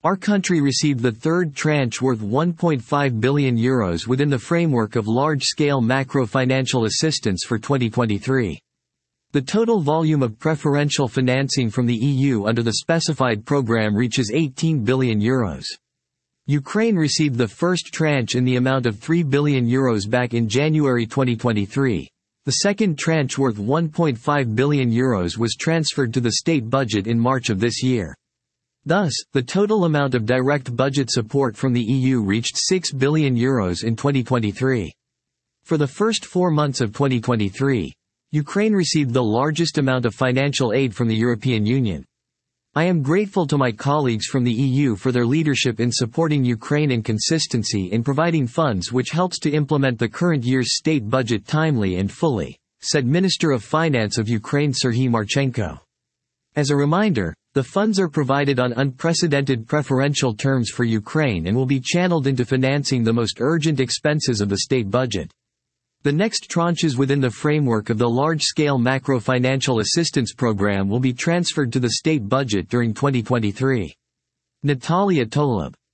Our country received the third tranche worth €1.5 billion within the framework of large-scale macro-financial assistance for 2023. The total volume of preferential financing from the EU under the specified program reaches €18 billion. Ukraine received the first tranche in the amount of €3 billion back in January 2023. The second tranche worth €1.5 billion was transferred to the state budget in March of this year. Thus, the total amount of direct budget support from the EU reached €6 billion in 2023. For the first 4 months of 2023, Ukraine received the largest amount of financial aid from the European Union. I am grateful to my colleagues from the EU for their leadership in supporting Ukraine and consistency in providing funds, which helps to implement the current year's state budget timely and fully, said Minister of Finance of Ukraine Serhiy Marchenko. As a reminder, the funds are provided on unprecedented preferential terms for Ukraine and will be channeled into financing the most urgent expenses of the state budget. The next tranches within the framework of the large-scale macro-financial assistance program will be transferred to the state budget during 2023. Natalia Tolub